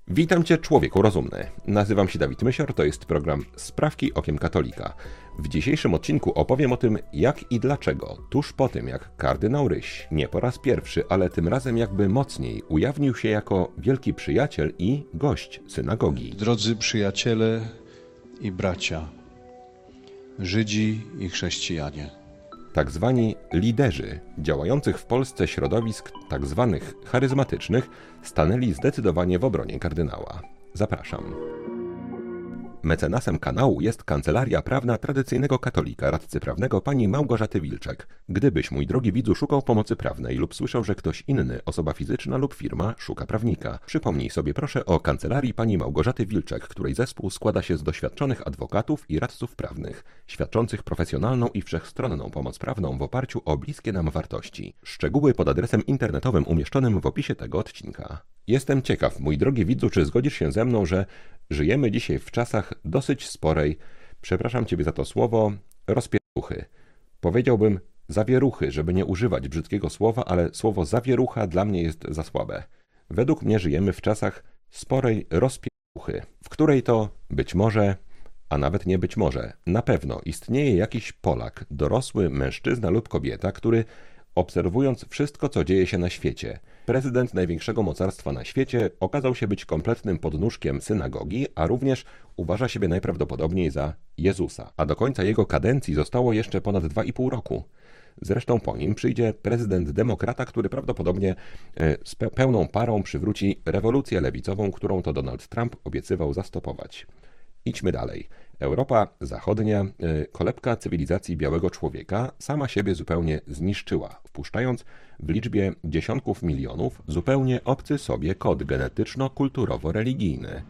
Witam Cię, człowieku rozumny. Nazywam się Dawid Mysior, to jest program Sprawki okiem katolika. W dzisiejszym odcinku opowiem o tym, jak i dlaczego, tuż po tym jak kardynał Ryś, nie po raz pierwszy, ale tym razem jakby mocniej, ujawnił się jako wielki przyjaciel i gość synagogi. Drodzy przyjaciele i bracia, Żydzi i chrześcijanie. Tak zwani liderzy działających w Polsce środowisk tak zwanych charyzmatycznych stanęli zdecydowanie w obronie kardynała. Zapraszam. Mecenasem kanału jest Kancelaria Prawna Tradycyjnego Katolika, radcy prawnego pani Małgorzaty Wilczek. Gdybyś, mój drogi widzu, szukał pomocy prawnej lub słyszał, że ktoś inny, osoba fizyczna lub firma, szuka prawnika, przypomnij sobie proszę o Kancelarii pani Małgorzaty Wilczek, której zespół składa się z doświadczonych adwokatów i radców prawnych, świadczących profesjonalną i wszechstronną pomoc prawną w oparciu o bliskie nam wartości. Szczegóły pod adresem internetowym umieszczonym w opisie tego odcinka. Jestem ciekaw, mój drogi widzu, czy zgodzisz się ze mną, że żyjemy dzisiaj w czasach dosyć sporej, przepraszam Ciebie za to słowo, rozpieruchy. Powiedziałbym zawieruchy, żeby nie używać brzydkiego słowa, ale słowo zawierucha dla mnie jest za słabe. Według mnie żyjemy w czasach sporej rozpieruchy, w której to być może, a nawet nie być może, na pewno istnieje jakiś Polak, dorosły mężczyzna lub kobieta, który obserwując wszystko, co dzieje się na świecie, prezydent największego mocarstwa na świecie okazał się być kompletnym podnóżkiem synagogi, a również uważa siebie najprawdopodobniej za Jezusa. A do końca jego kadencji zostało jeszcze ponad 2,5 roku. Zresztą po nim przyjdzie prezydent demokrata, który prawdopodobnie z pełną parą przywróci rewolucję lewicową, którą to Donald Trump obiecywał zastopować. Idźmy dalej. Europa Zachodnia, kolebka cywilizacji białego człowieka, sama siebie zupełnie zniszczyła, wpuszczając w liczbie dziesiątków milionów zupełnie obcy sobie kod genetyczno-kulturowo-religijny.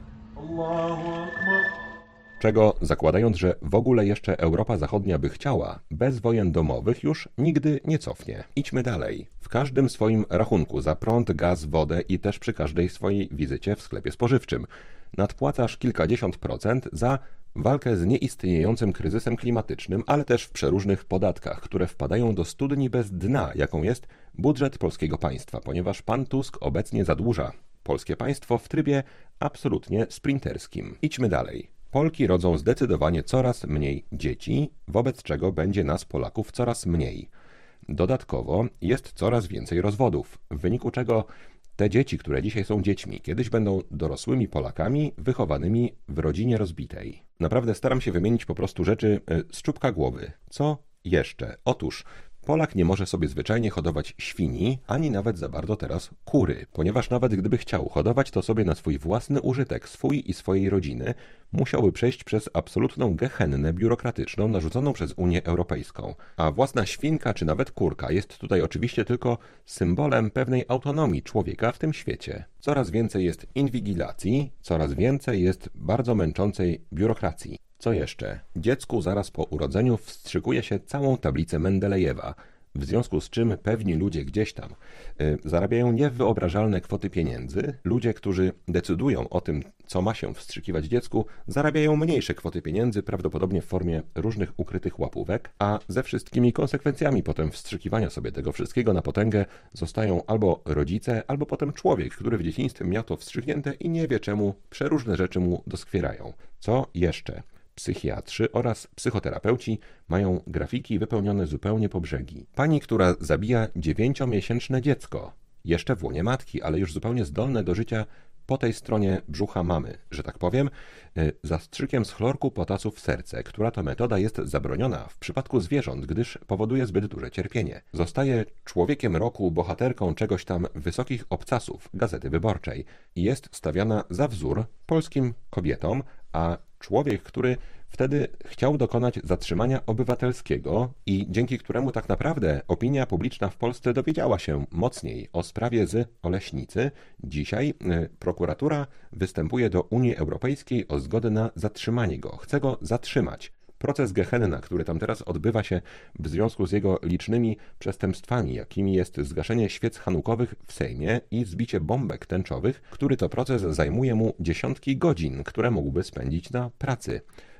Czego, zakładając, że w ogóle jeszcze Europa Zachodnia by chciała, bez wojen domowych już nigdy nie cofnie. Idźmy dalej. W każdym swoim rachunku za prąd, gaz, wodę i też przy każdej swojej wizycie w sklepie spożywczym nadpłacasz kilkadziesiąt procent za walkę z nieistniejącym kryzysem klimatycznym, ale też w przeróżnych podatkach, które wpadają do studni bez dna, jaką jest budżet polskiego państwa, ponieważ pan Tusk obecnie zadłuża polskie państwo w trybie absolutnie sprinterskim. Idźmy dalej. Polki rodzą zdecydowanie coraz mniej dzieci, wobec czego będzie nas Polaków coraz mniej. Dodatkowo jest coraz więcej rozwodów, w wyniku czego te dzieci, które dzisiaj są dziećmi, kiedyś będą dorosłymi Polakami wychowanymi w rodzinie rozbitej. Naprawdę staram się wymienić po prostu rzeczy z czubka głowy. Co jeszcze? Otóż Polak nie może sobie zwyczajnie hodować świni, ani nawet za bardzo teraz kury, ponieważ nawet gdyby chciał hodować to sobie na swój własny użytek, swój i swojej rodziny, musiałby przejść przez absolutną gehennę biurokratyczną narzuconą przez Unię Europejską. A własna świnka czy nawet kurka jest tutaj oczywiście tylko symbolem pewnej autonomii człowieka w tym świecie. Coraz więcej jest inwigilacji, coraz więcej jest bardzo męczącej biurokracji. Co jeszcze? Dziecku zaraz po urodzeniu wstrzykuje się całą tablicę Mendelejewa, w związku z czym pewni ludzie gdzieś tam zarabiają niewyobrażalne kwoty pieniędzy. Ludzie, którzy decydują o tym, co ma się wstrzykiwać dziecku, zarabiają mniejsze kwoty pieniędzy, prawdopodobnie w formie różnych ukrytych łapówek, a ze wszystkimi konsekwencjami potem wstrzykiwania sobie tego wszystkiego na potęgę zostają albo rodzice, albo potem człowiek, który w dzieciństwie miał to wstrzyknięte i nie wie czemu przeróżne rzeczy mu doskwierają. Co jeszcze? Psychiatrzy oraz psychoterapeuci mają grafiki wypełnione zupełnie po brzegi. Pani, która zabija 9-miesięczne dziecko, jeszcze w łonie matki, ale już zupełnie zdolne do życia po tej stronie brzucha mamy, że tak powiem, zastrzykiem z chlorku potasu w serce, która to metoda jest zabroniona w przypadku zwierząt, gdyż powoduje zbyt duże cierpienie. Zostaje człowiekiem roku, bohaterką czegoś tam wysokich obcasów Gazety Wyborczej i jest stawiana za wzór polskim kobietom, a człowiek, który wtedy chciał dokonać zatrzymania obywatelskiego i dzięki któremu tak naprawdę opinia publiczna w Polsce dowiedziała się mocniej o sprawie z Oleśnicy, dzisiaj prokuratura występuje do Unii Europejskiej o zgodę na zatrzymanie go. Chce go zatrzymać. Proces gehenna, który tam teraz odbywa się w związku z jego licznymi przestępstwami, jakimi jest zgaszenie świec hanukowych w Sejmie i zbicie bombek tęczowych, który to proces zajmuje mu dziesiątki godzin, które mógłby spędzić na pracy.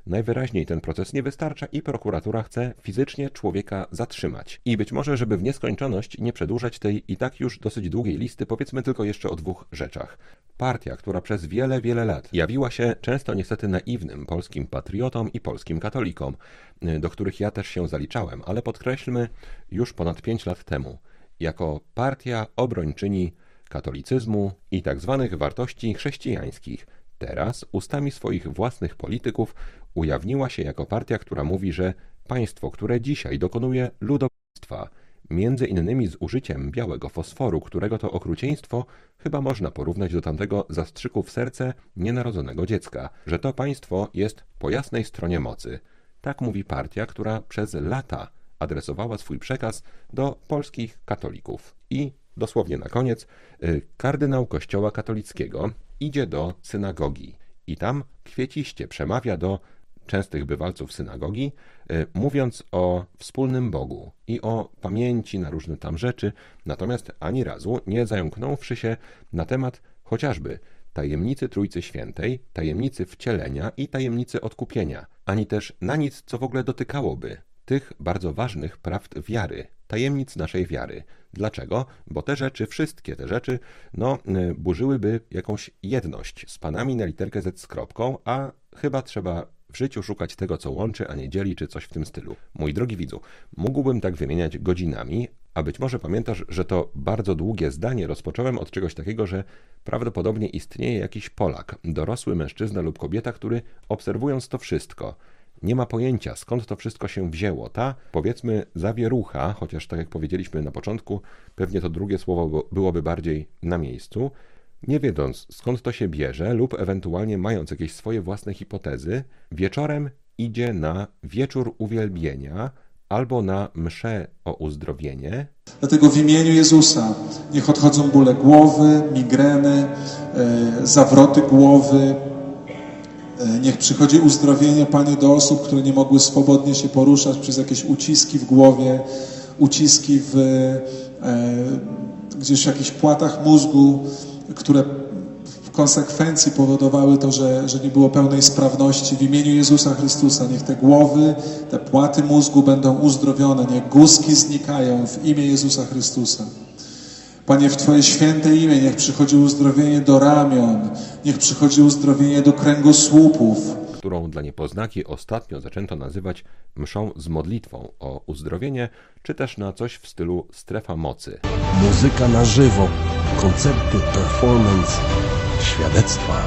Najwyraźniej ten proces nie wystarcza i prokuratura chce fizycznie człowieka zatrzymać. I być może, żeby w nieskończoność nie przedłużać tej i tak już dosyć długiej listy, powiedzmy tylko jeszcze o 2 rzeczach. Partia, która przez wiele, wiele lat jawiła się często niestety naiwnym polskim patriotom i polskim katolikom, do których ja też się zaliczałem, ale podkreślmy już ponad 5 lat temu, jako partia obrończyni katolicyzmu i tak zwanych wartości chrześcijańskich. Teraz ustami swoich własnych polityków ujawniła się jako partia, która mówi, że państwo, które dzisiaj dokonuje ludobójstwa, między innymi z użyciem białego fosforu, którego to okrucieństwo chyba można porównać do tamtego zastrzyku w serce nienarodzonego dziecka, że to państwo jest po jasnej stronie mocy. Tak mówi partia, która przez lata adresowała swój przekaz do polskich katolików. I dosłownie na koniec, kardynał Kościoła katolickiego idzie do synagogi i tam kwieciście przemawia do częstych bywalców synagogi, mówiąc o wspólnym Bogu i o pamięci na różne tam rzeczy, natomiast ani razu nie zająknąwszy się na temat chociażby tajemnicy Trójcy Świętej, tajemnicy wcielenia i tajemnicy odkupienia, ani też na nic, co w ogóle dotykałoby tych bardzo ważnych prawd wiary, tajemnic naszej wiary. Dlaczego? Bo te rzeczy, wszystkie te rzeczy, burzyłyby jakąś jedność z panami na literkę Z z kropką, a chyba trzeba w życiu szukać tego, co łączy, a nie dzieli, czy coś w tym stylu. Mój drogi widzu, mógłbym tak wymieniać godzinami, a być może pamiętasz, że to bardzo długie zdanie rozpocząłem od czegoś takiego, że prawdopodobnie istnieje jakiś Polak, dorosły mężczyzna lub kobieta, który obserwując to wszystko, nie ma pojęcia, skąd to wszystko się wzięło. Ta, powiedzmy, zawierucha, chociaż tak jak powiedzieliśmy na początku, pewnie to drugie słowo byłoby bardziej na miejscu, nie wiedząc, skąd to się bierze lub ewentualnie mając jakieś swoje własne hipotezy, wieczorem idzie na wieczór uwielbienia albo na mszę o uzdrowienie. Dlatego w imieniu Jezusa niech odchodzą bóle głowy, migreny, zawroty głowy. Niech przychodzi uzdrowienie, Panie, do osób, które nie mogły swobodnie się poruszać przez jakieś uciski w głowie, uciski gdzieś w jakichś płatach mózgu, które w konsekwencji powodowały to, że nie było pełnej sprawności. W imieniu Jezusa Chrystusa niech te głowy, te płaty mózgu będą uzdrowione, niech guzki znikają w imię Jezusa Chrystusa. Panie, w Twoje święte imię niech przychodzi uzdrowienie do ramion, niech przychodzi uzdrowienie do kręgosłupów, którą dla niepoznaki ostatnio zaczęto nazywać mszą z modlitwą o uzdrowienie, czy też na coś w stylu strefa mocy. Muzyka na żywo, koncerty, performance, świadectwa.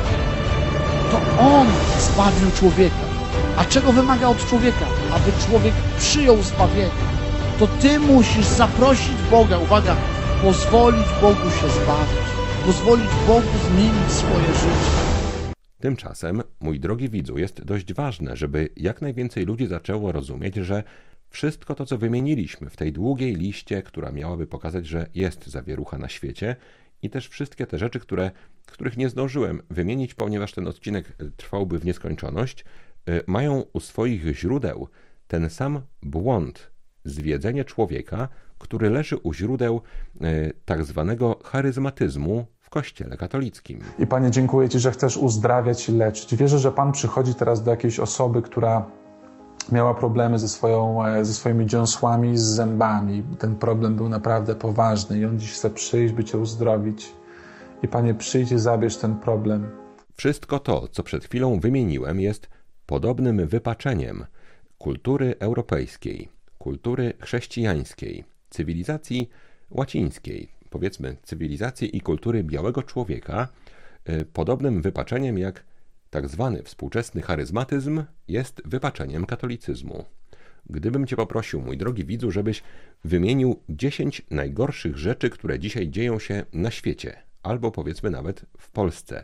To On zbawił człowieka. A czego wymaga od człowieka? Aby człowiek przyjął zbawienie. To Ty musisz zaprosić Boga, uwaga, pozwolić Bogu się zbawić, pozwolić Bogu zmienić swoje życie. Tymczasem, mój drogi widzu, jest dość ważne, żeby jak najwięcej ludzi zaczęło rozumieć, że wszystko to, co wymieniliśmy w tej długiej liście, która miałaby pokazać, że jest zawierucha na świecie, i też wszystkie te rzeczy, których nie zdążyłem wymienić, ponieważ ten odcinek trwałby w nieskończoność, mają u swoich źródeł ten sam błąd, zwiedzenie człowieka, który leży u źródeł tak zwanego charyzmatyzmu w Kościele katolickim. I Panie, dziękuję Ci, że chcesz uzdrawiać i leczyć. Wierzę, że Pan przychodzi teraz do jakiejś osoby, która miała problemy ze swoimi dziąsłami, z zębami. Ten problem był naprawdę poważny i On dziś chce przyjść, by Cię uzdrowić. I Panie, przyjdź i zabierz ten problem. Wszystko to, co przed chwilą wymieniłem, jest podobnym wypaczeniem kultury europejskiej, kultury chrześcijańskiej, cywilizacji łacińskiej, powiedzmy cywilizacji i kultury białego człowieka, podobnym wypaczeniem jak tak zwany współczesny charyzmatyzm jest wypaczeniem katolicyzmu. Gdybym Cię poprosił, mój drogi widzu, żebyś wymienił 10 najgorszych rzeczy, które dzisiaj dzieją się na świecie, albo powiedzmy nawet w Polsce,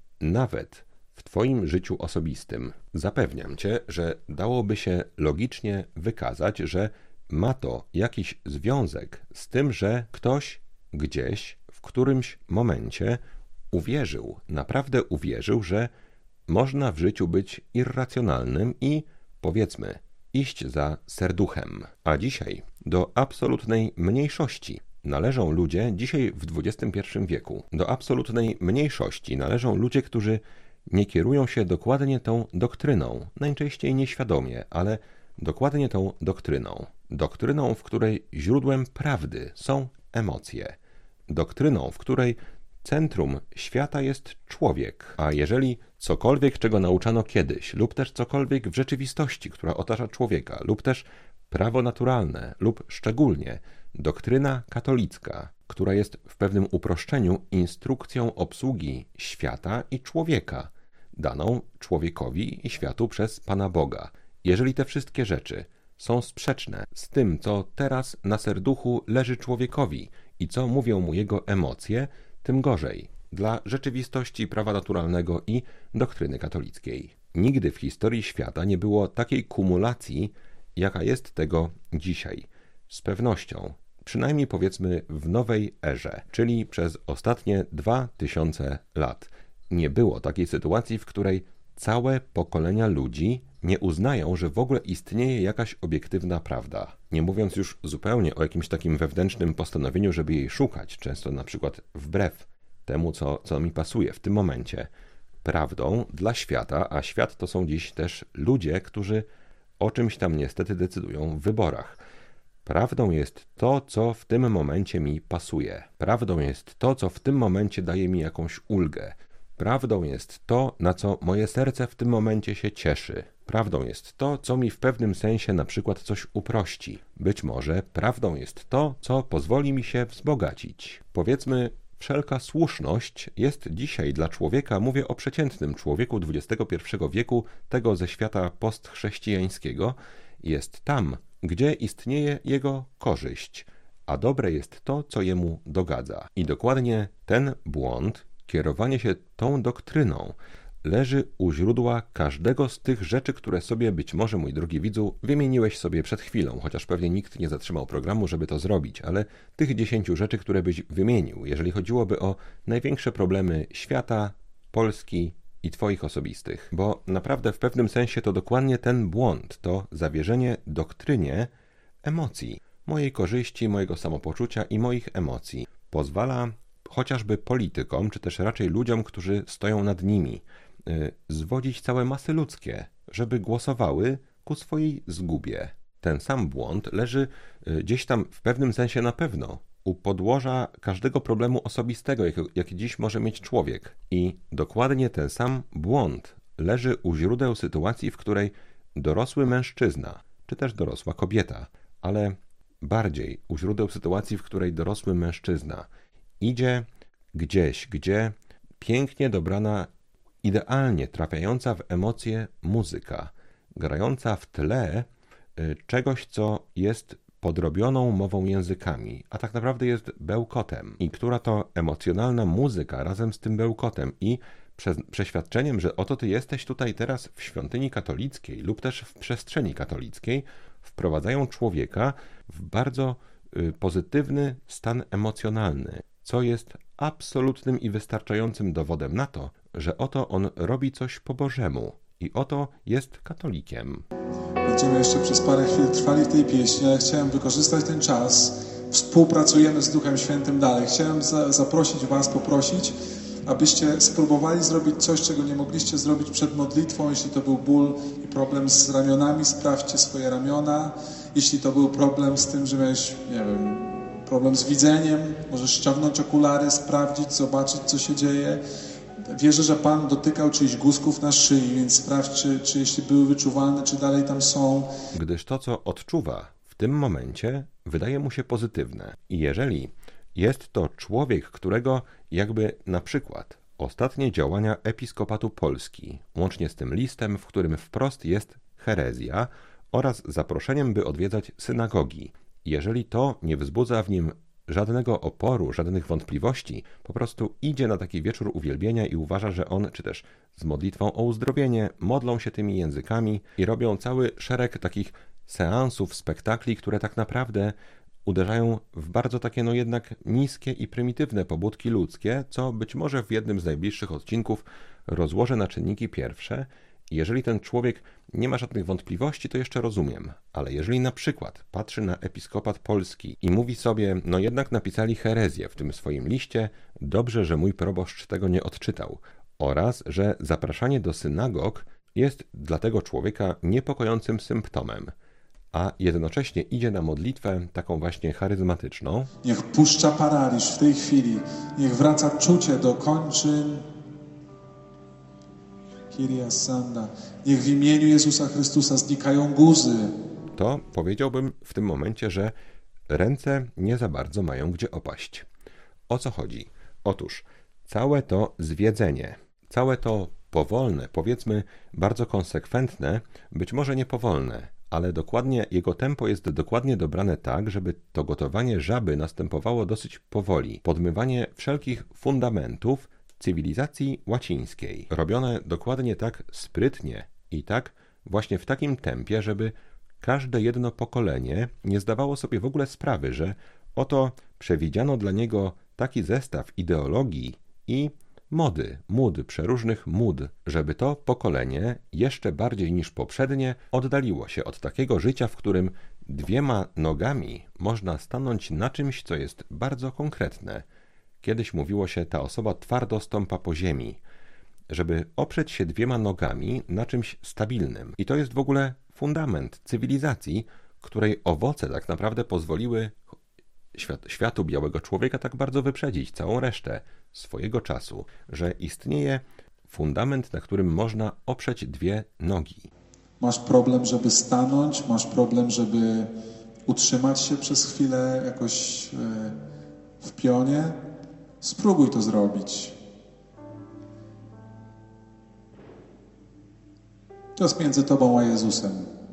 nawet w Twoim życiu osobistym, zapewniam Cię, że dałoby się logicznie wykazać, że ma to jakiś związek z tym, że ktoś gdzieś w którymś momencie uwierzył, naprawdę uwierzył, że można w życiu być irracjonalnym i, powiedzmy, iść za serduchem. A dzisiaj do absolutnej mniejszości należą ludzie, dzisiaj w XXI wieku, do absolutnej mniejszości należą ludzie, którzy nie kierują się dokładnie tą doktryną, najczęściej nieświadomie, ale dokładnie tą doktryną. Doktryną, w której źródłem prawdy są emocje. Doktryną, w której centrum świata jest człowiek, a jeżeli cokolwiek, czego nauczano kiedyś, lub też cokolwiek w rzeczywistości, która otacza człowieka, lub też prawo naturalne, lub szczególnie doktryna katolicka, która jest w pewnym uproszczeniu instrukcją obsługi świata i człowieka, daną człowiekowi i światu przez Pana Boga. Jeżeli te wszystkie rzeczy są sprzeczne z tym, co teraz na serduchu leży człowiekowi i co mówią mu jego emocje, tym gorzej dla rzeczywistości prawa naturalnego i doktryny katolickiej. Nigdy w historii świata nie było takiej kumulacji, jaka jest tego dzisiaj. Z pewnością, przynajmniej powiedzmy w nowej erze, czyli przez ostatnie 2000 lat, nie było takiej sytuacji, w której całe pokolenia ludzi nie uznają, że w ogóle istnieje jakaś obiektywna prawda. Nie mówiąc już zupełnie o jakimś takim wewnętrznym postanowieniu, żeby jej szukać, często na przykład wbrew temu, co mi pasuje w tym momencie. Prawdą dla świata, a świat to są dziś też ludzie, którzy o czymś tam niestety decydują w wyborach. Prawdą jest to, co w tym momencie mi pasuje. Prawdą jest to, co w tym momencie daje mi jakąś ulgę. Prawdą jest to, na co moje serce w tym momencie się cieszy. Prawdą jest to, co mi w pewnym sensie na przykład coś uprości. Być może prawdą jest to, co pozwoli mi się wzbogacić. Powiedzmy, wszelka słuszność jest dzisiaj dla człowieka, mówię o przeciętnym człowieku XXI wieku, tego ze świata postchrześcijańskiego, jest tam, gdzie istnieje jego korzyść, a dobre jest to, co jemu dogadza. I dokładnie ten błąd, kierowanie się tą doktryną, leży u źródła każdego z tych rzeczy, które sobie być może, mój drogi widzu, wymieniłeś sobie przed chwilą, chociaż pewnie nikt nie zatrzymał programu, żeby to zrobić, ale tych 10 rzeczy, które byś wymienił, jeżeli chodziłoby o największe problemy świata, Polski i twoich osobistych. Bo naprawdę w pewnym sensie to dokładnie ten błąd, to zawierzenie doktrynie emocji, mojej korzyści, mojego samopoczucia i moich emocji, pozwala chociażby politykom, czy też raczej ludziom, którzy stoją nad nimi, zwodzić całe masy ludzkie, żeby głosowały ku swojej zgubie. Ten sam błąd leży gdzieś tam w pewnym sensie na pewno u podłoża każdego problemu osobistego, jaki dziś może mieć człowiek. I dokładnie ten sam błąd leży u źródeł sytuacji, w której dorosły mężczyzna, czy też dorosła kobieta, ale bardziej u źródeł sytuacji, w której dorosły mężczyzna idzie gdzieś, gdzie pięknie dobrana, idealnie trafiająca w emocje muzyka, grająca w tle czegoś, co jest podrobioną mową językami, a tak naprawdę jest bełkotem. I która to emocjonalna muzyka razem z tym bełkotem i przeświadczeniem, że oto ty jesteś tutaj teraz w świątyni katolickiej lub też w przestrzeni katolickiej, wprowadzają człowieka w bardzo pozytywny stan emocjonalny, co jest absolutnym i wystarczającym dowodem na to, że oto on robi coś po Bożemu i oto jest katolikiem. Będziemy jeszcze przez parę chwil trwali w tej pieśni, ale chciałem wykorzystać ten czas. Współpracujemy z Duchem Świętym dalej. Chciałem zaprosić was, poprosić, abyście spróbowali zrobić coś, czego nie mogliście zrobić przed modlitwą. Jeśli to był ból i problem z ramionami, sprawdźcie swoje ramiona. Jeśli to był problem z tym, że miałeś, nie wiem, problem z widzeniem, możesz ściągnąć okulary, sprawdzić, zobaczyć, co się dzieje. Wierzę, że Pan dotykał czyichś guzków na szyi, więc sprawdź, czy jeśli były wyczuwalne, czy dalej tam są. Gdyż to, co odczuwa w tym momencie, wydaje mu się pozytywne. I jeżeli jest to człowiek, którego jakby na przykład ostatnie działania Episkopatu Polski, łącznie z tym listem, w którym wprost jest herezja oraz zaproszeniem, by odwiedzać synagogi, jeżeli to nie wzbudza w nim żadnego oporu, żadnych wątpliwości, po prostu idzie na taki wieczór uwielbienia i uważa, że on, czy też z modlitwą o uzdrowienie, modlą się tymi językami i robią cały szereg takich seansów, spektakli, które tak naprawdę uderzają w bardzo takie jednak niskie i prymitywne pobudki ludzkie, co być może w jednym z najbliższych odcinków rozłożę na czynniki pierwsze. Jeżeli ten człowiek nie ma żadnych wątpliwości, to jeszcze rozumiem, ale jeżeli na przykład patrzy na Episkopat Polski i mówi sobie, no jednak napisali herezję w tym swoim liście, dobrze, że mój proboszcz tego nie odczytał. oraz że zapraszanie do synagog jest dla tego człowieka niepokojącym symptomem, a jednocześnie idzie na modlitwę taką właśnie charyzmatyczną. Niech puszcza paraliż w tej chwili, niech wraca czucie do kończyn. Kyria Sanda. Niech w imieniu Jezusa Chrystusa znikają guzy. To powiedziałbym w tym momencie, że ręce nie za bardzo mają gdzie opaść. O co chodzi? Otóż całe to zwiedzenie, całe to powolne, powiedzmy bardzo konsekwentne, być może nie powolne, ale dokładnie jego tempo jest dokładnie dobrane tak, żeby to gotowanie żaby następowało dosyć powoli. Podmywanie wszelkich fundamentów cywilizacji łacińskiej. Robione dokładnie tak sprytnie i tak właśnie w takim tempie, żeby każde jedno pokolenie nie zdawało sobie w ogóle sprawy, że oto przewidziano dla niego taki zestaw ideologii i mód, przeróżnych mód, żeby to pokolenie jeszcze bardziej niż poprzednie oddaliło się od takiego życia, w którym 2 nogami można stanąć na czymś, co jest bardzo konkretne. Kiedyś mówiło się, ta osoba twardo stąpa po ziemi, żeby oprzeć się 2 nogami na czymś stabilnym. I to jest w ogóle fundament cywilizacji, której owoce tak naprawdę pozwoliły światu białego człowieka tak bardzo wyprzedzić całą resztę swojego czasu, że istnieje fundament, na którym można oprzeć 2 nogi. Masz problem, żeby stanąć, masz problem, żeby utrzymać się przez chwilę jakoś w pionie. Spróbuj to zrobić. To jest między tobą a Jezusem.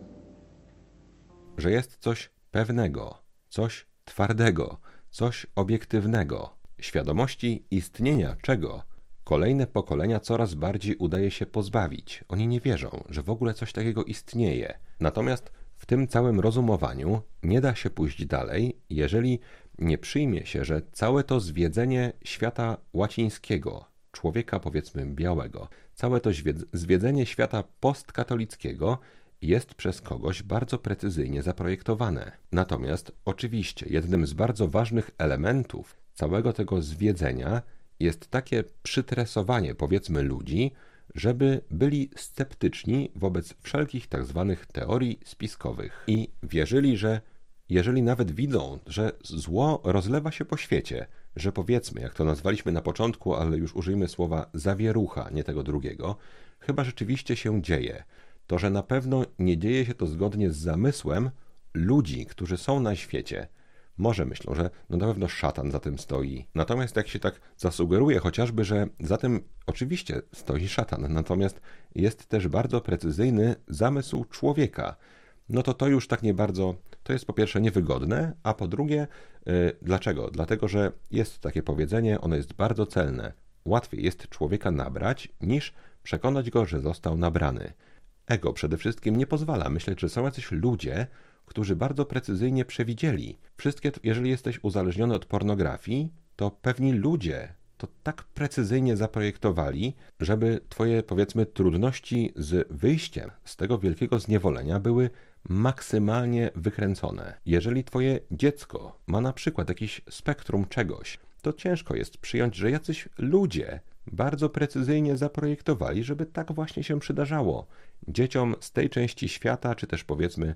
Że jest coś pewnego, coś twardego, coś obiektywnego, świadomości istnienia czego kolejne pokolenia coraz bardziej udaje się pozbawić. Oni nie wierzą, że w ogóle coś takiego istnieje. Natomiast w tym całym rozumowaniu nie da się pójść dalej, jeżeli nie przyjmie się, że całe to zwiedzenie świata łacińskiego, człowieka powiedzmy białego, całe to zwiedzenie świata postkatolickiego jest przez kogoś bardzo precyzyjnie zaprojektowane. Natomiast oczywiście jednym z bardzo ważnych elementów całego tego zwiedzenia jest takie przytresowanie powiedzmy ludzi, żeby byli sceptyczni wobec wszelkich tak zwanych teorii spiskowych i wierzyli, że jeżeli nawet widzą, że zło rozlewa się po świecie, że powiedzmy, jak to nazwaliśmy na początku, ale już użyjmy słowa zawierucha, nie tego drugiego, chyba rzeczywiście się dzieje, to że na pewno nie dzieje się to zgodnie z zamysłem ludzi, którzy są na świecie. Może myślą, że no na pewno szatan za tym stoi. Natomiast jak się tak zasugeruje chociażby, że za tym oczywiście stoi szatan, natomiast jest też bardzo precyzyjny zamysł człowieka, no to już tak nie bardzo, to jest po pierwsze niewygodne, a po drugie, dlaczego? Dlatego, że jest takie powiedzenie, ono jest bardzo celne. Łatwiej jest człowieka nabrać, niż przekonać go, że został nabrany. Ego przede wszystkim nie pozwala myśleć, że są jacyś ludzie, którzy bardzo precyzyjnie przewidzieli. Wszystkie, jeżeli jesteś uzależniony od pornografii, to pewni ludzie to tak precyzyjnie zaprojektowali, żeby twoje, powiedzmy, trudności z wyjściem z tego wielkiego zniewolenia były maksymalnie wykręcone. Jeżeli twoje dziecko ma na przykład jakiś spektrum czegoś, to ciężko jest przyjąć, że jacyś ludzie bardzo precyzyjnie zaprojektowali, żeby tak właśnie się przydarzało dzieciom z tej części świata, czy też powiedzmy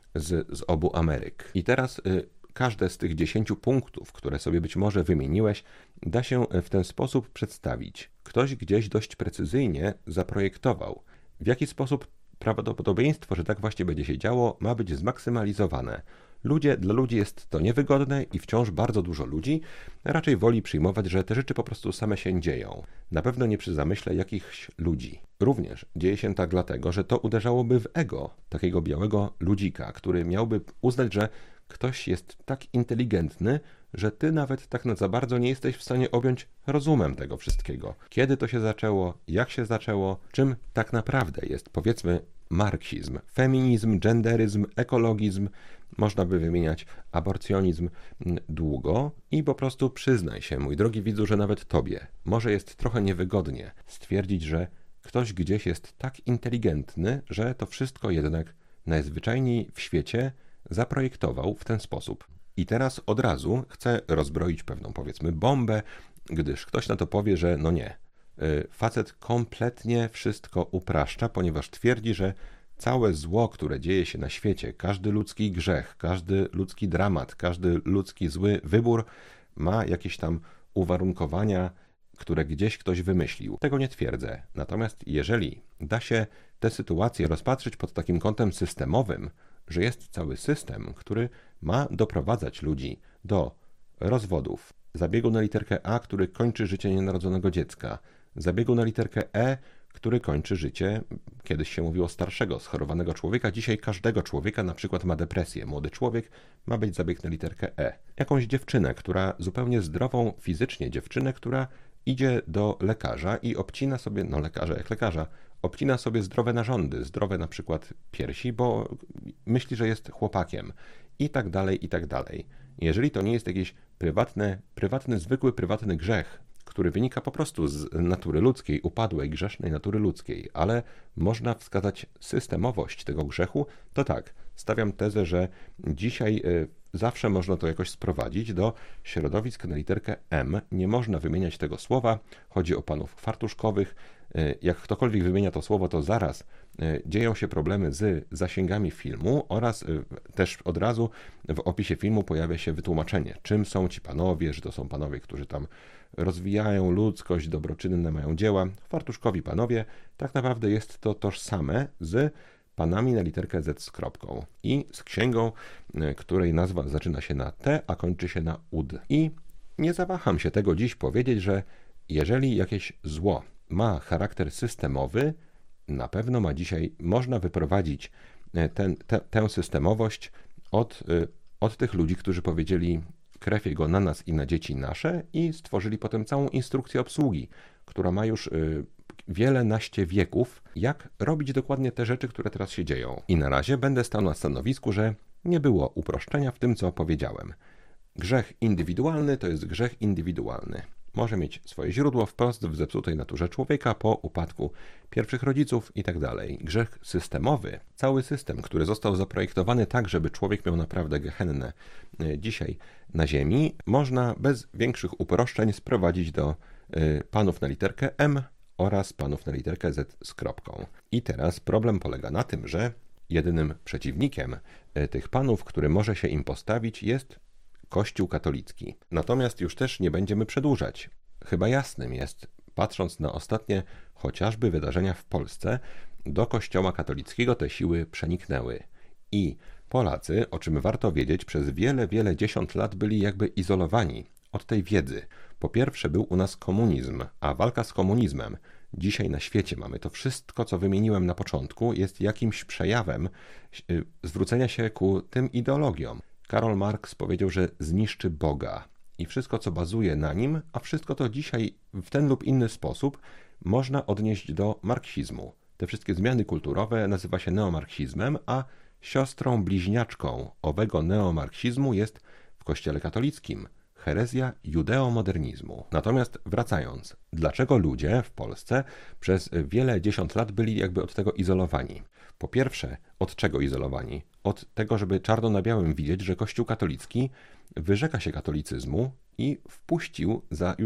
z obu Ameryk. I teraz każde z tych 10 punktów, które sobie być może wymieniłeś, da się w ten sposób przedstawić. Ktoś gdzieś dość precyzyjnie zaprojektował, w jaki sposób prawdopodobieństwo, że tak właśnie będzie się działo, ma być zmaksymalizowane. Dla ludzi jest to niewygodne i wciąż bardzo dużo ludzi raczej woli przyjmować, że te rzeczy po prostu same się dzieją. Na pewno nie przy zamyśle jakichś ludzi. Również dzieje się tak dlatego, że to uderzałoby w ego takiego białego ludzika, który miałby uznać, że ktoś jest tak inteligentny, że ty nawet tak za bardzo nie jesteś w stanie objąć rozumem tego wszystkiego. Kiedy to się zaczęło, jak się zaczęło, czym tak naprawdę jest, powiedzmy, marksizm, feminizm, genderyzm, ekologizm, można by wymieniać aborcjonizm długo i po prostu przyznaj się, mój drogi widzu, że nawet tobie może jest trochę niewygodnie stwierdzić, że ktoś gdzieś jest tak inteligentny, że to wszystko jednak najzwyczajniej w świecie zaprojektował w ten sposób. I teraz od razu chcę rozbroić pewną, powiedzmy, bombę, gdyż ktoś na to powie, że no nie, facet kompletnie wszystko upraszcza, ponieważ twierdzi, że całe zło, które dzieje się na świecie, każdy ludzki grzech, każdy ludzki dramat, każdy ludzki zły wybór ma jakieś tam uwarunkowania, które gdzieś ktoś wymyślił. Tego nie twierdzę. Natomiast jeżeli da się tę sytuację rozpatrzyć pod takim kątem systemowym, że jest cały system, który ma doprowadzać ludzi do rozwodów, zabiegu na literkę A, który kończy życie nienarodzonego dziecka, zabiegu na literkę E, który kończy życie, kiedyś się mówiło starszego, schorowanego człowieka, dzisiaj każdego człowieka na przykład ma depresję. Młody człowiek ma być zabieg na literkę E. Jakąś dziewczynę, która zupełnie zdrową fizycznie dziewczynę, która idzie do lekarza i obcina sobie, lekarza, obcina sobie zdrowe narządy, zdrowe na przykład piersi, bo myśli, że jest chłopakiem i tak dalej, i tak dalej. Jeżeli to nie jest jakiś zwykły prywatny grzech, który wynika po prostu z natury ludzkiej, upadłej, grzesznej natury ludzkiej, ale można wskazać systemowość tego grzechu, to tak, stawiam tezę, że dzisiaj zawsze można to jakoś sprowadzić do środowisk na literkę M. Nie można wymieniać tego słowa, chodzi o panów fartuszkowych. Jak ktokolwiek wymienia to słowo, to zaraz dzieją się problemy z zasięgami filmu oraz też od razu w opisie filmu pojawia się wytłumaczenie, czym są ci panowie, że to są panowie, którzy tam rozwijają ludzkość, dobroczynne mają dzieła. Fartuszkowi panowie, tak naprawdę jest to tożsame z panami na literkę Z z kropką i z księgą, której nazwa zaczyna się na T, a kończy się na ud. I nie zawaham się tego dziś powiedzieć, że jeżeli jakieś zło ma charakter systemowy, na pewno można wyprowadzić tę systemowość od tych ludzi, którzy powiedzieli krew jego na nas i na dzieci nasze i stworzyli potem całą instrukcję obsługi, która ma już wielenaście wieków, jak robić dokładnie te rzeczy, które teraz się dzieją. I na razie będę stał na stanowisku, że nie było uproszczenia w tym, co powiedziałem. Grzech indywidualny to jest grzech indywidualny. Może mieć swoje źródło wprost w zepsutej naturze człowieka po upadku pierwszych rodziców itd. Grzech systemowy, cały system, który został zaprojektowany tak, żeby człowiek miał naprawdę gehennę dzisiaj na ziemi, można bez większych uproszczeń sprowadzić do panów na literkę M oraz panów na literkę Z z kropką. I teraz problem polega na tym, że jedynym przeciwnikiem tych panów, który może się im postawić, jest Kościół katolicki. Natomiast już też nie będziemy przedłużać. Chyba jasnym jest, patrząc na ostatnie chociażby wydarzenia w Polsce, do Kościoła katolickiego te siły przeniknęły. I Polacy, o czym warto wiedzieć, przez wiele dziesiąt lat byli jakby izolowani od tej wiedzy. Po pierwsze był u nas komunizm, a walka z komunizmem dzisiaj na świecie mamy. To wszystko, co wymieniłem na początku, jest jakimś przejawem zwrócenia się ku tym ideologiom. Karol Marx powiedział, że zniszczy Boga i wszystko, co bazuje na nim, a wszystko to dzisiaj w ten lub inny sposób można odnieść do marksizmu. Te wszystkie zmiany kulturowe nazywa się neomarksizmem, a siostrą bliźniaczką owego neomarksizmu jest w Kościele katolickim herezja judeomodernizmu. Natomiast wracając, dlaczego ludzie w Polsce przez wiele dziesiąt lat byli jakby od tego izolowani? Po pierwsze, od czego izolowani? Od tego, żeby czarno na białym widzieć, że Kościół katolicki wyrzeka się katolicyzmu i wpuścił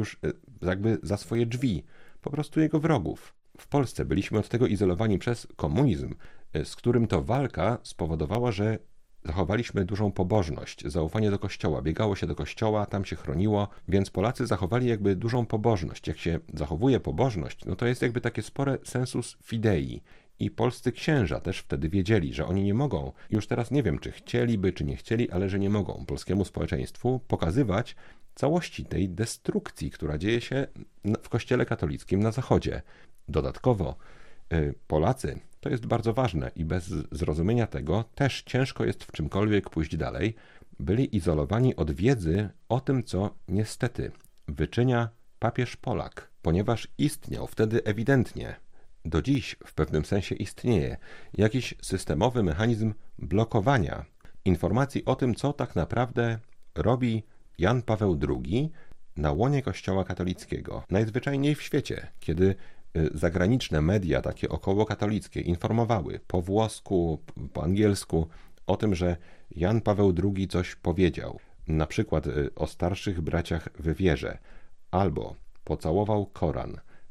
za swoje drzwi po prostu jego wrogów. W Polsce byliśmy od tego izolowani przez komunizm, z którym to walka spowodowała, że zachowaliśmy dużą pobożność, zaufanie do Kościoła. Biegało się do Kościoła, tam się chroniło, więc Polacy zachowali jakby dużą pobożność. Jak się zachowuje pobożność, no to jest jakby takie spore sensus fidei. I polscy księża też wtedy wiedzieli, że oni nie mogą, już teraz nie wiem, czy chcieliby, czy nie chcieli, ale że nie mogą polskiemu społeczeństwu pokazywać całości tej destrukcji, która dzieje się w Kościele katolickim na Zachodzie. Dodatkowo Polacy, to jest bardzo ważne i bez zrozumienia tego też ciężko jest w czymkolwiek pójść dalej, byli izolowani od wiedzy o tym, co niestety wyczynia papież Polak, ponieważ istniał wtedy ewidentnie, do dziś w pewnym sensie istnieje, jakiś systemowy mechanizm blokowania informacji o tym, co tak naprawdę robi Jan Paweł II na łonie Kościoła katolickiego. Najzwyczajniej w świecie, kiedy zagraniczne media, takie okołokatolickie, informowały po włosku, po angielsku o tym, że Jan Paweł II coś powiedział, na przykład o starszych braciach w wierze, albo pocałował Koran,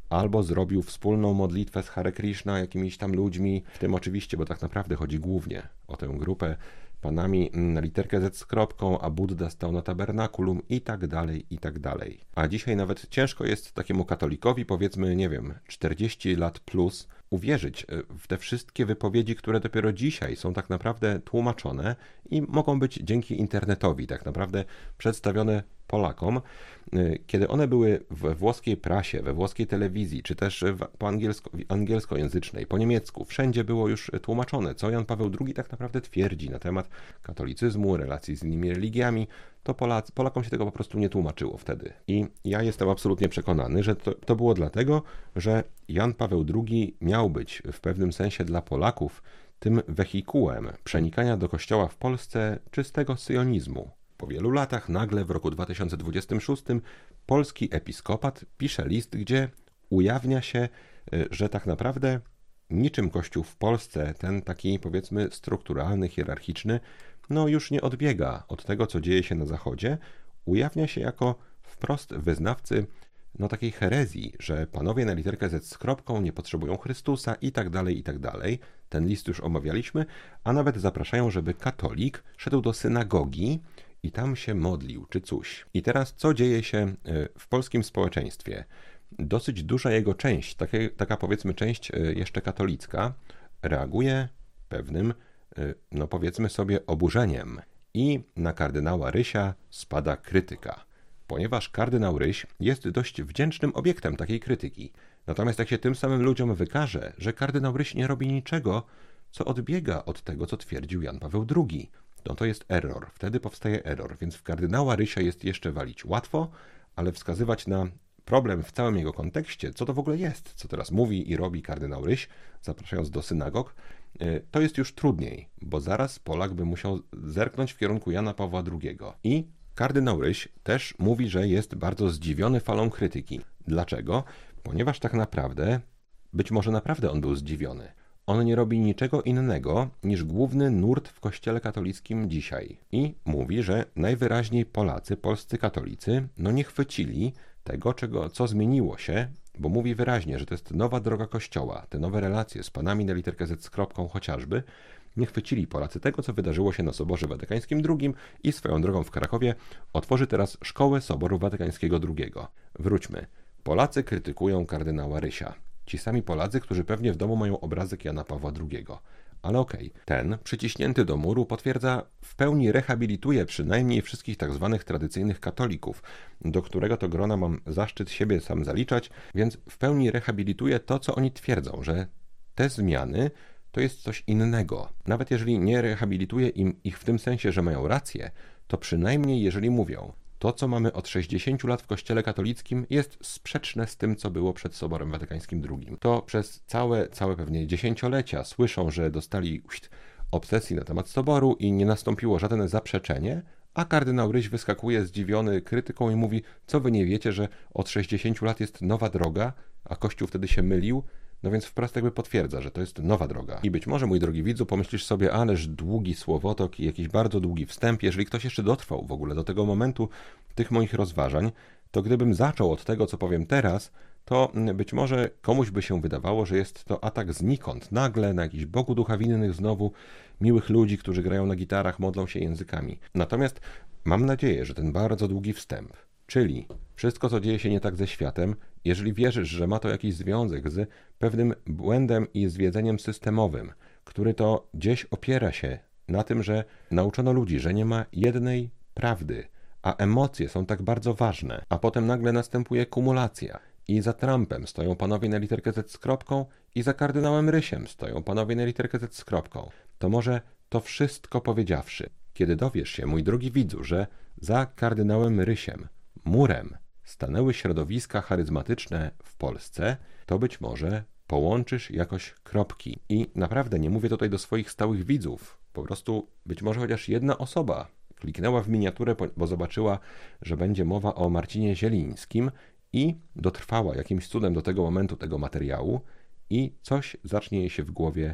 albo zrobił wspólną modlitwę z Hare Krishna, jakimiś tam ludźmi, w tym oczywiście, bo tak naprawdę chodzi głównie o tę grupę, panami na literkę Z z kropką, a Buddha stał na tabernakulum i tak dalej, i tak dalej. A dzisiaj nawet ciężko jest takiemu katolikowi, powiedzmy, nie wiem, 40 lat plus, uwierzyć w te wszystkie wypowiedzi, które dopiero dzisiaj są tak naprawdę tłumaczone i mogą być dzięki internetowi tak naprawdę przedstawione Polakom, kiedy one były we włoskiej prasie, we włoskiej telewizji, czy też po angielskojęzycznej, po niemiecku, wszędzie było już tłumaczone, co Jan Paweł II tak naprawdę twierdzi na temat katolicyzmu, relacji z innymi religiami, to Polakom się tego po prostu nie tłumaczyło wtedy. I ja jestem absolutnie przekonany, że to było dlatego, że Jan Paweł II miał być w pewnym sensie dla Polaków tym wehikułem przenikania do kościoła w Polsce czystego syjonizmu. Po wielu latach nagle w roku 2026 polski episkopat pisze list, gdzie ujawnia się, że tak naprawdę niczym Kościół w Polsce, ten taki powiedzmy strukturalny, hierarchiczny, no już nie odbiega od tego, co dzieje się na Zachodzie. Ujawnia się jako wprost wyznawcy takiej herezji, że panowie na literkę Z z kropką nie potrzebują Chrystusa i tak dalej, i tak dalej. Ten list już omawialiśmy, a nawet zapraszają, żeby katolik szedł do synagogi i tam się modlił, czy coś. I teraz co dzieje się w polskim społeczeństwie? Dosyć duża jego część, taka powiedzmy część jeszcze katolicka, reaguje pewnym, powiedzmy sobie, oburzeniem. I na kardynała Rysia spada krytyka, ponieważ kardynał Ryś jest dość wdzięcznym obiektem takiej krytyki. Natomiast jak się tym samym ludziom wykaże, że kardynał Ryś nie robi niczego, co odbiega od tego, co twierdził Jan Paweł II, to jest error. Wtedy powstaje error. Więc w kardynała Rysia jest jeszcze walić łatwo, ale wskazywać na problem w całym jego kontekście, co to w ogóle jest, co teraz mówi i robi kardynał Ryś, zapraszając do synagog, to jest już trudniej, bo zaraz Polak by musiał zerknąć w kierunku Jana Pawła II. I kardynał Ryś też mówi, że jest bardzo zdziwiony falą krytyki. Dlaczego? Ponieważ tak naprawdę, być może naprawdę on był zdziwiony. On nie robi niczego innego niż główny nurt w kościele katolickim dzisiaj. I mówi, że najwyraźniej Polacy, polscy katolicy, nie chwycili tego, co zmieniło się, bo mówi wyraźnie, że to jest nowa droga Kościoła, te nowe relacje z panami na literkę Z z kropką chociażby, nie chwycili Polacy tego, co wydarzyło się na Soborze Watykańskim II i swoją drogą w Krakowie otworzy teraz Szkołę Soboru Watykańskiego II. Wróćmy. Polacy krytykują kardynała Rysia. Ci sami Polacy, którzy pewnie w domu mają obrazek Jana Pawła II. Ale okej, ten, przyciśnięty do muru, potwierdza, w pełni rehabilituje przynajmniej wszystkich tak zwanych tradycyjnych katolików, do którego to grona mam zaszczyt siebie sam zaliczać, więc w pełni rehabilituje to, co oni twierdzą, że te zmiany to jest coś innego. Nawet jeżeli nie rehabilituje ich w tym sensie, że mają rację, to przynajmniej jeżeli mówią, to, co mamy od 60 lat w Kościele katolickim, jest sprzeczne z tym, co było przed Soborem Watykańskim II. To przez całe pewnie dziesięciolecia słyszą, że dostali obsesji na temat Soboru i nie nastąpiło żadne zaprzeczenie, a kardynał Ryś wyskakuje zdziwiony krytyką i mówi, co wy nie wiecie, że od 60 lat jest nowa droga, a Kościół wtedy się mylił, więc wprost jakby potwierdza, że to jest nowa droga. I być może, mój drogi widzu, pomyślisz sobie, ależ długi słowotok i jakiś bardzo długi wstęp. Jeżeli ktoś jeszcze dotrwał w ogóle do tego momentu tych moich rozważań, to gdybym zaczął od tego, co powiem teraz, to być może komuś by się wydawało, że jest to atak znikąd, nagle na jakiś Bogu ducha winnych znowu miłych ludzi, którzy grają na gitarach, modlą się językami. Natomiast mam nadzieję, że ten bardzo długi wstęp, czyli wszystko, co dzieje się nie tak ze światem, jeżeli wierzysz, że ma to jakiś związek z pewnym błędem i zwiedzeniem systemowym, który to gdzieś opiera się na tym, że nauczono ludzi, że nie ma jednej prawdy, a emocje są tak bardzo ważne, a potem nagle następuje kumulacja i za Trumpem stoją panowie na literkę Z z kropką i za kardynałem Rysiem stoją panowie na literkę Z z kropką, to może to wszystko powiedziawszy, kiedy dowiesz się, mój drogi widzu, że za kardynałem Rysiem, murem, stanęły środowiska charyzmatyczne w Polsce, to być może połączysz jakoś kropki. I naprawdę nie mówię tutaj do swoich stałych widzów. Po prostu być może chociaż jedna osoba kliknęła w miniaturę, bo zobaczyła, że będzie mowa o Marcinie Zielińskim i dotrwała jakimś cudem do tego momentu tego materiału i coś zacznie jej się w głowie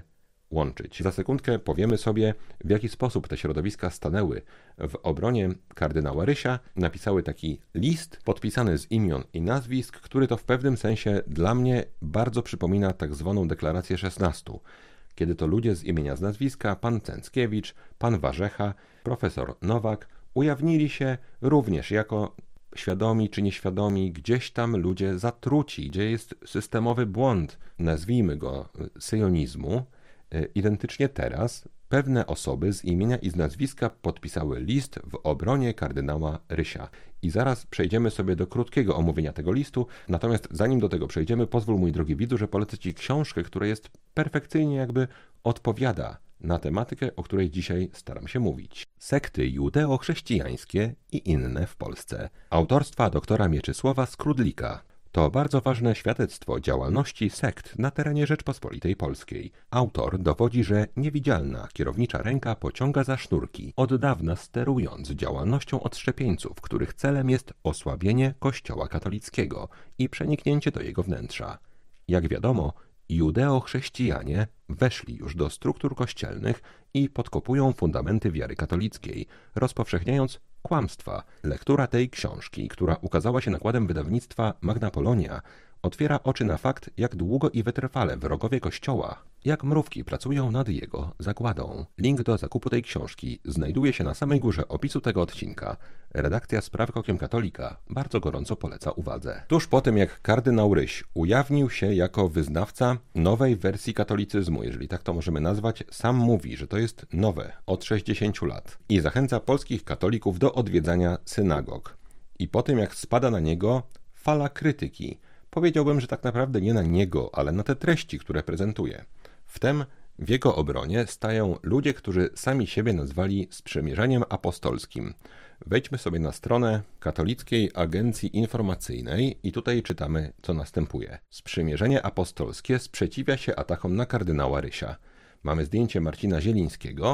łączyć. Za sekundkę powiemy sobie, w jaki sposób te środowiska stanęły w obronie kardynała Rysia. Napisały taki list podpisany z imion i nazwisk, który to w pewnym sensie dla mnie bardzo przypomina tak zwaną deklarację 16. Kiedy to ludzie z imienia z nazwiska, pan Cęckiewicz, pan Warzecha, profesor Nowak, ujawnili się również jako świadomi czy nieświadomi, gdzieś tam ludzie zatruci, gdzie jest systemowy błąd, nazwijmy go syjonizmu. Identycznie teraz pewne osoby z imienia i z nazwiska podpisały list w obronie kardynała Rysia. I zaraz przejdziemy sobie do krótkiego omówienia tego listu, natomiast zanim do tego przejdziemy, pozwól, mój drogi widzu, że polecę Ci książkę, która jest perfekcyjnie odpowiada na tematykę, o której dzisiaj staram się mówić. Sekty judeo-chrześcijańskie i inne w Polsce. Autorstwa doktora Mieczysława Skrudlika. To bardzo ważne świadectwo działalności sekt na terenie Rzeczpospolitej Polskiej. Autor dowodzi, że niewidzialna kierownicza ręka pociąga za sznurki, od dawna sterując działalnością odszczepieńców, których celem jest osłabienie Kościoła katolickiego i przeniknięcie do jego wnętrza. Jak wiadomo, judeo-chrześcijanie weszli już do struktur kościelnych i podkopują fundamenty wiary katolickiej, rozpowszechniając kłamstwa. Lektura tej książki, która ukazała się nakładem wydawnictwa Magna Polonia, otwiera oczy na fakt, jak długo i wytrwale wrogowie Kościoła, jak mrówki pracują nad jego zagładą. Link do zakupu tej książki znajduje się na samej górze opisu tego odcinka. Redakcja Sprawy Okiem Katolika bardzo gorąco poleca uwadze. Tuż po tym, jak kardynał Ryś ujawnił się jako wyznawca nowej wersji katolicyzmu, jeżeli tak to możemy nazwać, sam mówi, że to jest nowe, od 60 lat i zachęca polskich katolików do odwiedzania synagog. I po tym, jak spada na niego fala krytyki, powiedziałbym, że tak naprawdę nie na niego, ale na te treści, które prezentuje. Wtem w jego obronie stają ludzie, którzy sami siebie nazwali Sprzymierzeniem Apostolskim. Wejdźmy sobie na stronę Katolickiej Agencji Informacyjnej i tutaj czytamy, co następuje. Sprzymierzenie Apostolskie sprzeciwia się atakom na kardynała Rysia. Mamy zdjęcie Marcina Zielińskiego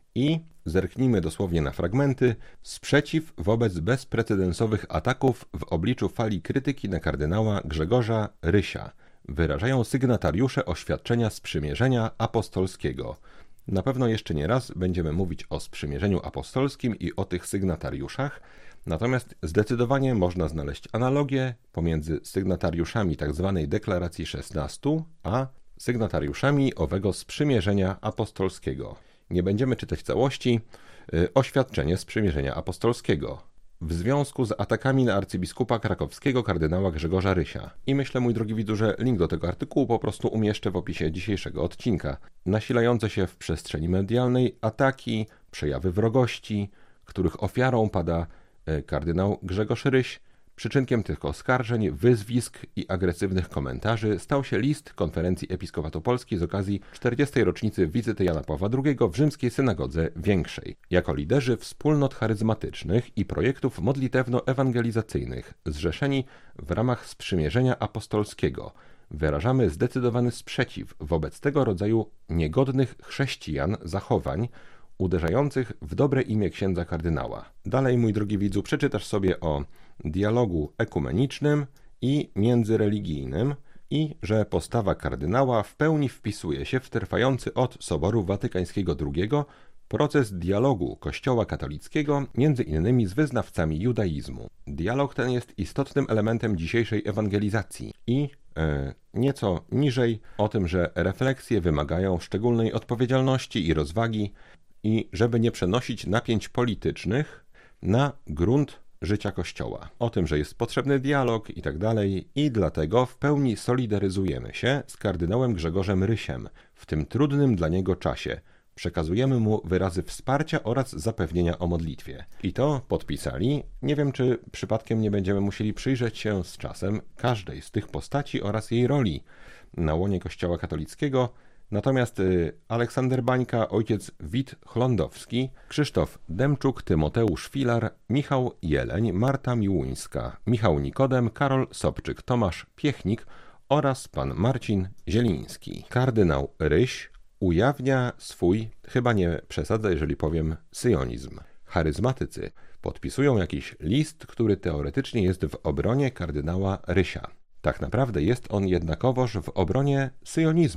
i zerknijmy dosłownie na fragmenty. Sprzeciw wobec bezprecedensowych ataków w obliczu fali krytyki na kardynała Grzegorza Rysia wyrażają sygnatariusze oświadczenia Sprzymierzenia Apostolskiego. Na pewno jeszcze nie raz będziemy mówić o Sprzymierzeniu Apostolskim i o tych sygnatariuszach, natomiast zdecydowanie można znaleźć analogię pomiędzy sygnatariuszami tzw. deklaracji 16, a sygnatariuszami owego Sprzymierzenia Apostolskiego. Nie będziemy czytać całości. Oświadczenie Sprzymierzenia Apostolskiego w związku z atakami na arcybiskupa krakowskiego kardynała Grzegorza Rysia. I myślę, mój drogi widzu, że link do tego artykułu po prostu umieszczę w opisie dzisiejszego odcinka. Nasilające się w przestrzeni medialnej ataki, przejawy wrogości, których ofiarą pada kardynał Grzegorz Ryś. Przyczynkiem tych oskarżeń, wyzwisk i agresywnych komentarzy stał się list Konferencji Episkopatu Polski z okazji 40. rocznicy wizyty Jana Pawła II w rzymskiej synagodze większej. Jako liderzy wspólnot charyzmatycznych i projektów modlitewno-ewangelizacyjnych zrzeszeni w ramach Sprzymierzenia Apostolskiego wyrażamy zdecydowany sprzeciw wobec tego rodzaju niegodnych chrześcijan zachowań, uderzających w dobre imię księdza kardynała. Dalej, mój drogi widzu, przeczytasz sobie o dialogu ekumenicznym i międzyreligijnym i że postawa kardynała w pełni wpisuje się w trwający od Soboru Watykańskiego II proces dialogu Kościoła katolickiego między innymi z wyznawcami judaizmu. Dialog ten jest istotnym elementem dzisiejszej ewangelizacji i nieco niżej o tym, że refleksje wymagają szczególnej odpowiedzialności i rozwagi i żeby nie przenosić napięć politycznych na grunt życia Kościoła. O tym, że jest potrzebny dialog i tak dalej i dlatego w pełni solidaryzujemy się z kardynałem Grzegorzem Rysiem w tym trudnym dla niego czasie. Przekazujemy mu wyrazy wsparcia oraz zapewnienia o modlitwie. I to podpisali. Nie wiem, czy przypadkiem nie będziemy musieli przyjrzeć się z czasem każdej z tych postaci oraz jej roli na łonie Kościoła katolickiego. Natomiast Aleksander Bańka, ojciec Wit Chlądowski, Krzysztof Demczuk, Tymoteusz Filar, Michał Jeleń, Marta Miłuńska, Michał Nikodem, Karol Sobczyk, Tomasz Piechnik oraz pan Marcin Zieliński. Kardynał Ryś ujawnia swój, chyba nie przesadzę, jeżeli powiem, syjonizm. Charyzmatycy podpisują jakiś list, który teoretycznie jest w obronie kardynała Rysia. Tak naprawdę jest on jednakowoż w obronie syjonizmu,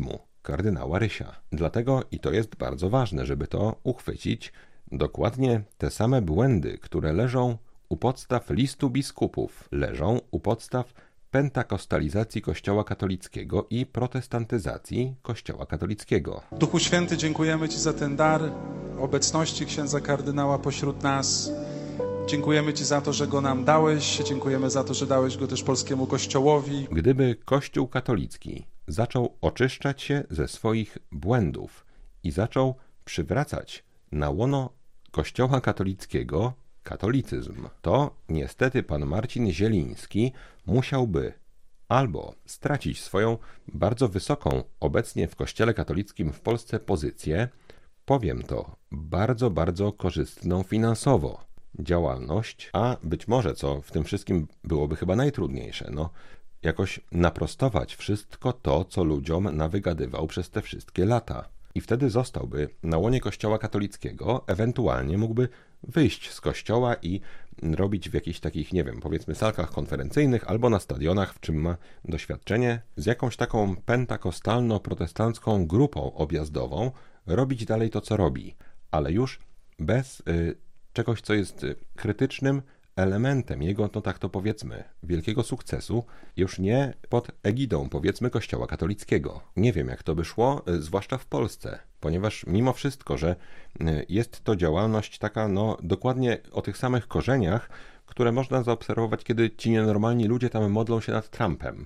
kardynała Rysia. Dlatego, i to jest bardzo ważne, żeby to uchwycić, dokładnie te same błędy, które leżą u podstaw listu biskupów, leżą u podstaw pentakostalizacji Kościoła katolickiego i protestantyzacji Kościoła katolickiego. Duchu Święty, dziękujemy Ci za ten dar obecności księdza kardynała pośród nas. Dziękujemy Ci za to, że go nam dałeś. Dziękujemy za to, że dałeś go też polskiemu Kościołowi. Gdyby Kościół katolicki zaczął oczyszczać się ze swoich błędów i zaczął przywracać na łono Kościoła katolickiego katolicyzm, to niestety pan Marcin Zieliński musiałby albo stracić swoją bardzo wysoką obecnie w Kościele katolickim w Polsce pozycję, powiem to, bardzo, bardzo korzystną finansowo działalność, a być może, co w tym wszystkim byłoby chyba najtrudniejsze, jakoś naprostować wszystko to, co ludziom nawygadywał przez te wszystkie lata. I wtedy zostałby na łonie Kościoła katolickiego, ewentualnie mógłby wyjść z kościoła i robić w jakichś takich, nie wiem, powiedzmy salkach konferencyjnych albo na stadionach, w czym ma doświadczenie, z jakąś taką pentakostalno-protestancką grupą objazdową, robić dalej to, co robi, ale już bez czegoś, co jest krytycznym elementem jego, tak to powiedzmy, wielkiego sukcesu, już nie pod egidą, powiedzmy, Kościoła katolickiego. Nie wiem, jak to by szło, zwłaszcza w Polsce, ponieważ mimo wszystko, że jest to działalność taka, dokładnie o tych samych korzeniach, które można zaobserwować, kiedy ci nienormalni ludzie tam modlą się nad Trumpem.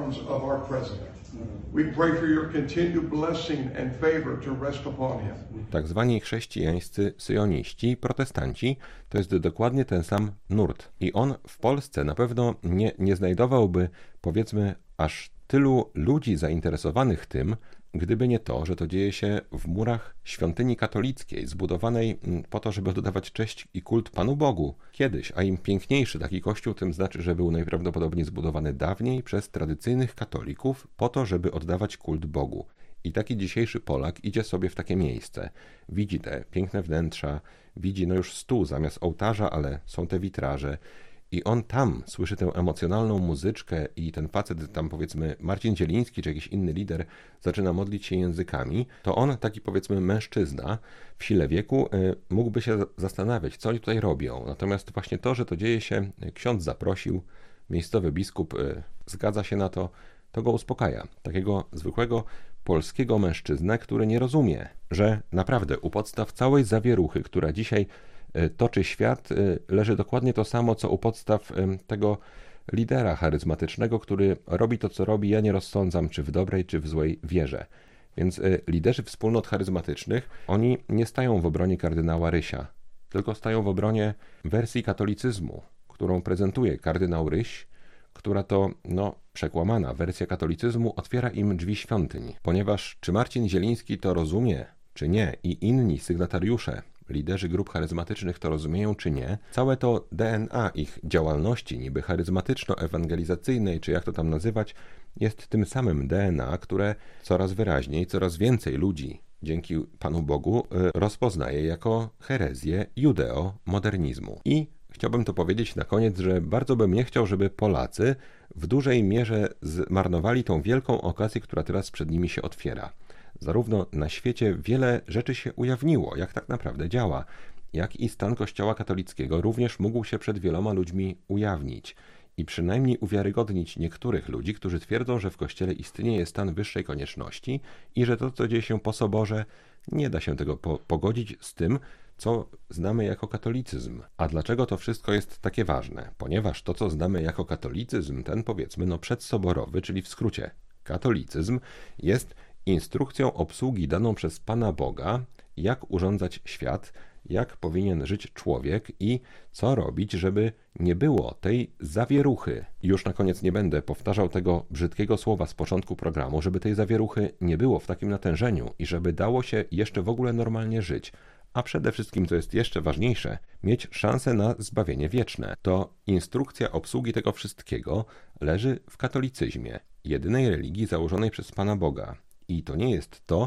Tak zwani chrześcijańscy syjoniści, protestanci, to jest dokładnie ten sam nurt. I on w Polsce na pewno nie znajdowałby, powiedzmy, aż tylu ludzi zainteresowanych tym, gdyby nie to, że to dzieje się w murach świątyni katolickiej, zbudowanej po to, żeby oddawać cześć i kult Panu Bogu. Kiedyś, a im piękniejszy taki kościół, tym znaczy, że był najprawdopodobniej zbudowany dawniej przez tradycyjnych katolików po to, żeby oddawać kult Bogu. I taki dzisiejszy Polak idzie sobie w takie miejsce, widzi te piękne wnętrza, widzi już stół zamiast ołtarza, ale są te witraże, i on tam słyszy tę emocjonalną muzyczkę i ten facet tam, powiedzmy, Marcin Zieliński czy jakiś inny lider zaczyna modlić się językami, to on, taki powiedzmy mężczyzna w sile wieku, mógłby się zastanawiać, co oni tutaj robią. Natomiast właśnie to, że to dzieje się, ksiądz zaprosił, miejscowy biskup zgadza się na to, to go uspokaja. Takiego zwykłego polskiego mężczyznę, który nie rozumie, że naprawdę u podstaw całej zawieruchy, która dzisiaj toczy świat, leży dokładnie to samo, co u podstaw tego lidera charyzmatycznego, który robi to, co robi. Ja nie rozsądzam, czy w dobrej, czy w złej wierze. Więc liderzy wspólnot charyzmatycznych, oni nie stają w obronie kardynała Rysia, tylko stają w obronie wersji katolicyzmu, którą prezentuje kardynał Ryś, która to, przekłamana wersja katolicyzmu otwiera im drzwi świątyń. Ponieważ czy Marcin Zieliński to rozumie, czy nie, i inni sygnatariusze, liderzy grup charyzmatycznych to rozumieją, czy nie, całe to DNA ich działalności, niby charyzmatyczno-ewangelizacyjnej, czy jak to tam nazywać, jest tym samym DNA, które coraz wyraźniej, coraz więcej ludzi, dzięki Panu Bogu, rozpoznaje jako herezję judeo-modernizmu. I chciałbym to powiedzieć na koniec, że bardzo bym nie chciał, żeby Polacy w dużej mierze zmarnowali tą wielką okazję, która teraz przed nimi się otwiera. Zarówno na świecie wiele rzeczy się ujawniło, jak tak naprawdę działa, jak i stan Kościoła katolickiego również mógł się przed wieloma ludźmi ujawnić i przynajmniej uwiarygodnić niektórych ludzi, którzy twierdzą, że w Kościele istnieje stan wyższej konieczności i że to, co dzieje się po soborze, nie da się tego pogodzić z tym, co znamy jako katolicyzm. A dlaczego to wszystko jest takie ważne? Ponieważ to, co znamy jako katolicyzm, ten powiedzmy przedsoborowy, czyli w skrócie katolicyzm, jest instrukcją obsługi daną przez Pana Boga, jak urządzać świat, jak powinien żyć człowiek i co robić, żeby nie było tej zawieruchy. Już na koniec nie będę powtarzał tego brzydkiego słowa z początku programu, żeby tej zawieruchy nie było w takim natężeniu i żeby dało się jeszcze w ogóle normalnie żyć. A przede wszystkim, co jest jeszcze ważniejsze, mieć szansę na zbawienie wieczne. To instrukcja obsługi tego wszystkiego leży w katolicyzmie, jedynej religii założonej przez Pana Boga. I to nie jest to,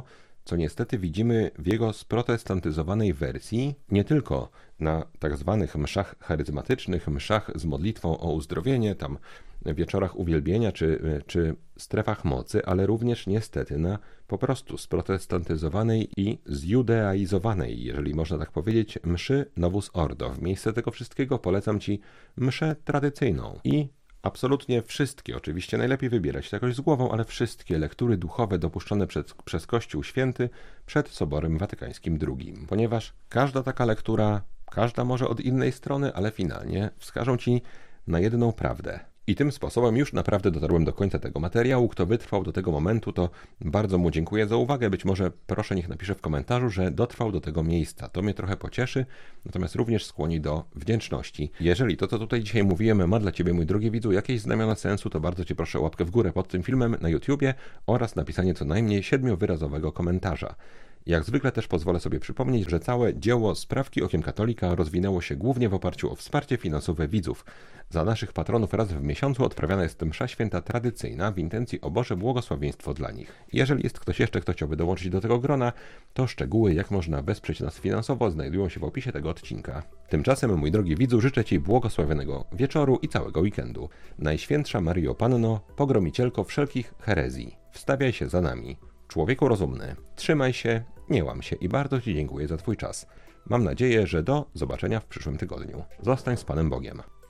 co niestety widzimy w jego sprotestantyzowanej wersji, nie tylko na tak zwanych mszach charyzmatycznych, mszach z modlitwą o uzdrowienie, tam wieczorach uwielbienia czy strefach mocy, ale również niestety na po prostu sprotestantyzowanej i zjudaizowanej, jeżeli można tak powiedzieć, mszy Novus Ordo. W miejsce tego wszystkiego polecam Ci mszę tradycyjną i absolutnie wszystkie, oczywiście najlepiej wybierać to jakoś z głową, ale wszystkie lektury duchowe dopuszczone przez Kościół Święty przed Soborem Watykańskim II. Ponieważ każda taka lektura, każda może od innej strony, ale finalnie wskażą Ci na jedną prawdę. I tym sposobem już naprawdę dotarłem do końca tego materiału. Kto wytrwał do tego momentu, to bardzo mu dziękuję za uwagę. Być może proszę niech napisze w komentarzu, że dotrwał do tego miejsca. To mnie trochę pocieszy, natomiast również skłoni do wdzięczności. Jeżeli to, co tutaj dzisiaj mówiłem, ma dla Ciebie, mój drogi widzu, jakieś znamiona sensu, to bardzo Cię proszę o łapkę w górę pod tym filmem na YouTubie oraz napisanie co najmniej 7-wyrazowego komentarza. Jak zwykle też pozwolę sobie przypomnieć, że całe dzieło Sprawki Okiem Katolika rozwinęło się głównie w oparciu o wsparcie finansowe widzów. Za naszych patronów raz w miesiącu odprawiana jest msza święta tradycyjna w intencji o Boże błogosławieństwo dla nich. Jeżeli jest ktoś jeszcze, kto chciałby dołączyć do tego grona, to szczegóły, jak można wesprzeć nas finansowo, znajdują się w opisie tego odcinka. Tymczasem, mój drogi widzu, życzę Ci błogosławionego wieczoru i całego weekendu. Najświętsza Maryjo Panno, pogromicielko wszelkich herezji, wstawiaj się za nami. Człowieku rozumny, trzymaj się, nie łam się i bardzo Ci dziękuję za Twój czas. Mam nadzieję, że do zobaczenia w przyszłym tygodniu. Zostań z Panem Bogiem.